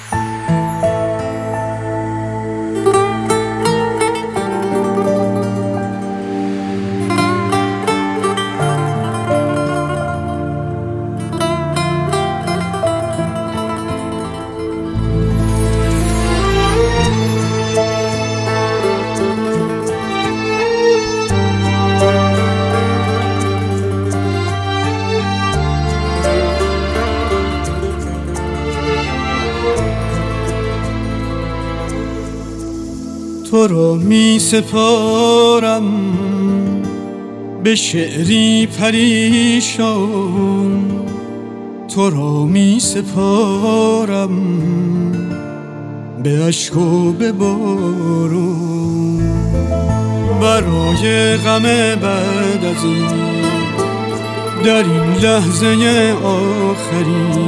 تو را می سپارم به شعری پریشان، تو را می سپارم به اشک و به بارون، برای غم بعد از این در این لحظه آخری،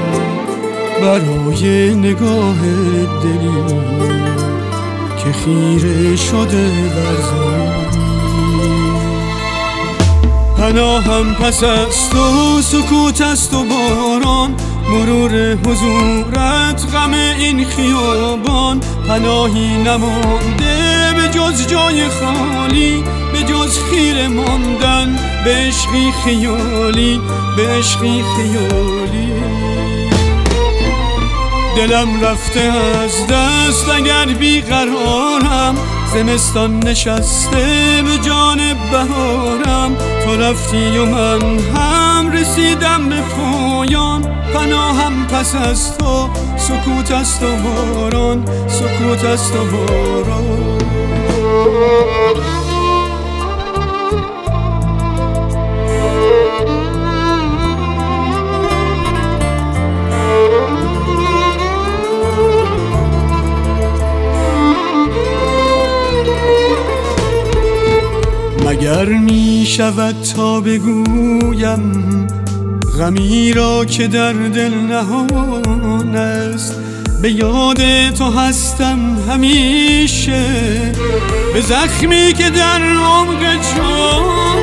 برای نگاه دلی که خیره شده بر زمین. پناهم پس از تو سکوت است و باران، مرور حضورت غم این خیابان، پناهی نمانده به جز جای خالی، به جز خیره ماندن به عشقی خیالی، به عشقی خیالی. دلم رفته از دست اگر بیقرارم، زمستان نشسته به جان بهارم، تو رفتی و من هم رسیدم به پایان، پناهم پس از تو سکوت است و باران، سکوت است و باران. مگر می شود تا بگویم غمی را که در دل نهان است، به یاد تو هستم همیشه، به زخمی که در عمق جان.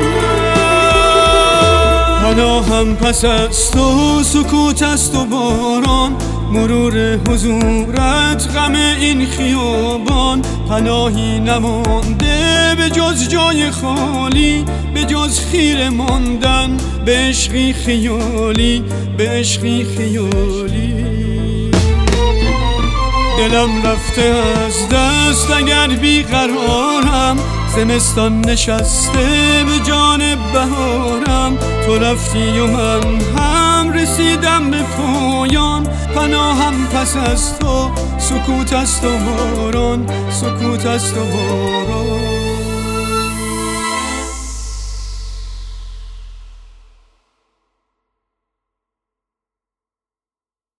پناهم پس از تو سکوت است و باران، مرور حضورت غم این خیابان، پناهی نمانده به جز جای خالی، به جز خیره ماندن به عشقی خیالی، به عشقی خیالی. دلم رفته از دست اگر بیقرارم، زمستان نشسته به جان بهارم، تو رفتی و من هم رسیدم به پایان، پناهم پس از تو سکوت است و باران، سکوت است و باران.